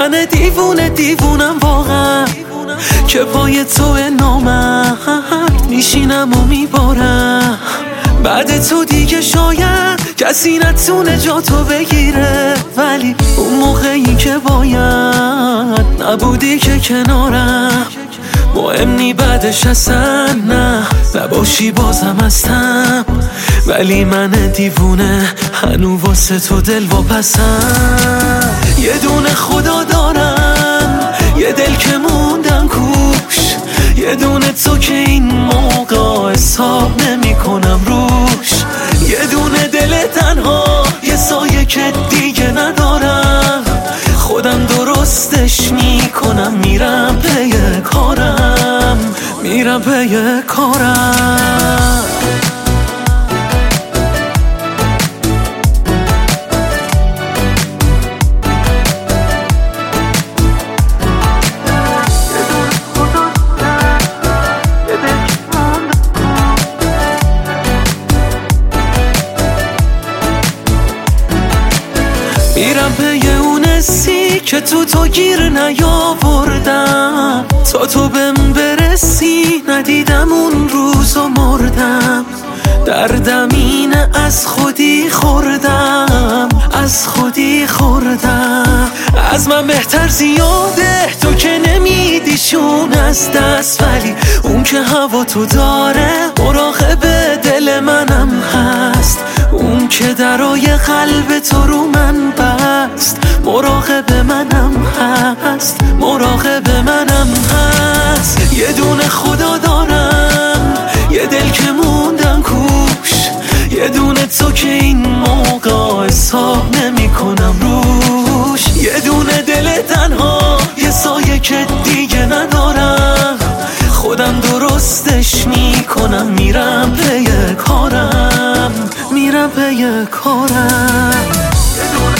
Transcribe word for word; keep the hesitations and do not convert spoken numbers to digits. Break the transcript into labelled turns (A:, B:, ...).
A: من دیوونه دیوونم واقعا که پای تو نامرد میشینم و میبارم. بعد تو دیگه شاید کسی نتونه جا تو بگیره، ولی اون موقعی که باید نبودی که کنارم. مهم نی بعدش اصلا نه نباشی بازم هستم، ولی من دیوونه هنو واسه تو دل واپسم. یه دونه خدا دارم، یه دل که موندم کوش، یه دونه تو که این موقع حساب نمی کنم روش. یه دونه دل تنها، یه سایه که دیگه ندارم، خودم درستش می کنم. میرم پی کارم، میرم پی کارم. میرم پی اون حسی که تو تو گیر نیاوردم، تا تو بهم برسی ندیدم اون روز و مردم. دردم اینه از خودی خوردم، از خودی خوردم. از من بهتر زیاده تو که نمیدیشون از دست، ولی اون که هوا تو داره مراقب دل منم هست. اون که درای قلب تو رو من بست، مراقب منم هست، مراقب منم هست. یه دونه خدا دارم، یه دل که موندم کوش، یه دونه تو که این موقع حساب نمی کنم روش. یه دونه دل تنها، یه سایه که دیگه ندارم، خودم درستش می کنم. میرم پی کارم، میرم پی کارم.